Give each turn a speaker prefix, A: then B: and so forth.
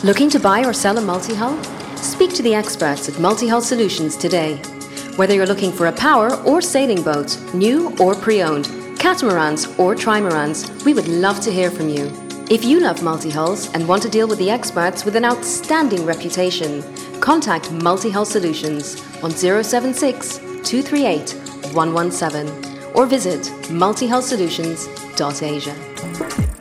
A: Looking to buy or sell a multi-hull? Speak to the experts at Multi-Hull Solutions today. Whether you're looking for a power or sailing boat, new or pre-owned, catamarans or trimarans, we would love to hear from you. If you love multi-hulls and want to deal with the experts with an outstanding reputation, contact Multi-Hull Solutions on 076 238 117 or visit multihullsolutions.asia.